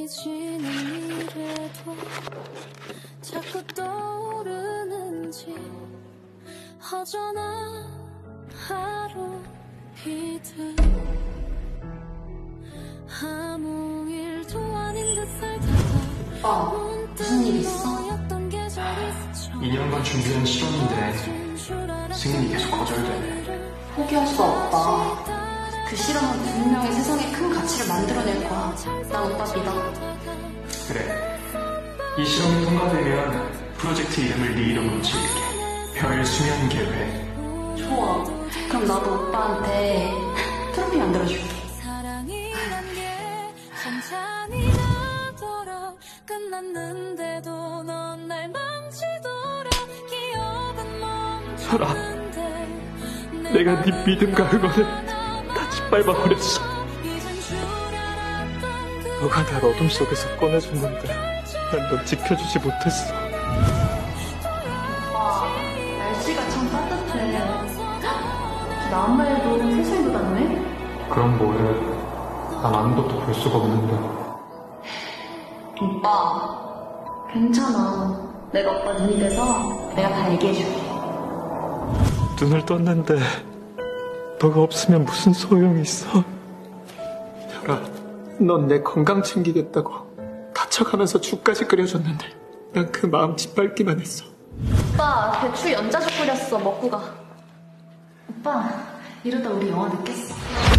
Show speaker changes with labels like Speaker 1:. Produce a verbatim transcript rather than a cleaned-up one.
Speaker 1: 지난 미래도 자꾸 떠오르는지 허전한 하루 비듯 아무 일도 아닌 듯 살다가
Speaker 2: 아, 무슨 일 있어?
Speaker 3: 이 년간 준비한 실험인데 승인이 계속 거절되네.
Speaker 2: 포기할 수 없다. 그 실험은 분명히 세상에 큰 가치를 만들어낼 거야. 난 오빠 믿어.
Speaker 3: 그래. 이 실험이 통과되면 프로젝트 이름을 네 이름으로 지을게. 별 수면 계획.
Speaker 2: 좋아. 그럼 나도 오빠한테 트로피 만들어줄게.
Speaker 1: 사랑이란 게 천천히 나도록 끝났는데도 넌 날 망치도록 기억은
Speaker 3: 설아,
Speaker 1: 멈추는데
Speaker 3: 내가 네 믿음과 응원을 다 짓밟아버렸어. 너가 날 어둠 속에서 꺼내줬는데 난 널 지켜주지 못했어.
Speaker 2: 오빠, 날씨가 참 따뜻해. 나만 해도 세상이 돋았네?
Speaker 3: 그럼 뭐해. 난 아무것도 볼 수가 없는데.
Speaker 2: 오빠, 괜찮아. 내가 오빠 눈이 돼서 내가 달게 해줄게.
Speaker 3: 눈을 떴는데 너가 없으면 무슨 소용이 있어. 별아, 넌 내 건강 챙기겠다고 다쳐가면서 죽까지 끓여줬는데 난 그 마음 짓밟기만 했어.
Speaker 2: 오빠, 배추 연자죽 끓였어. 먹고 가. 오빠, 이러다 우리 영화 늦겠어.